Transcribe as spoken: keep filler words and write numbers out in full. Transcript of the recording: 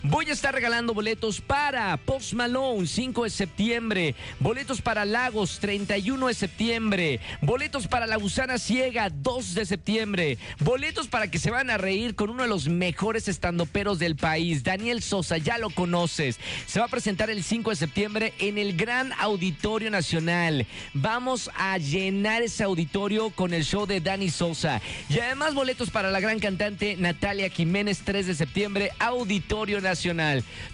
Voy a estar regalando boletos para Post Malone, cinco de septiembre. Boletos para Lagos, treinta y uno de septiembre. Boletos para La Gusana Ciega, dos de septiembre. Boletos para que se van a reír con uno de los mejores estandoperos del país, Daniel Sosa, ya lo conoces. Se va a presentar el cinco de septiembre en el Gran Auditorio Nacional. Vamos a llenar ese auditorio con el show de Dani Sosa. Y además boletos para la gran cantante Natalia Jiménez, tres de septiembre, Auditorio Nacional.